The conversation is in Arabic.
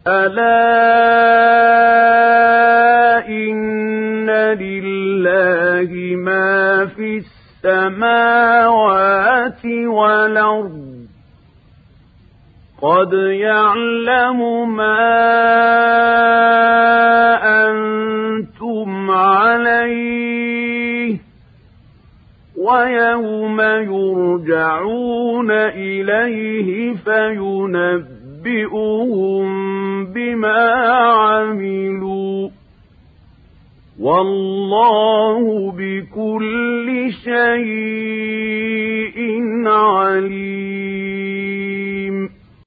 ألا إن لله ما في السماوات والأرض قد يعلم ما أنتم عليه ويوم يرجعون إليه فينبئهم بما عملوا والله بكل شيء عليم.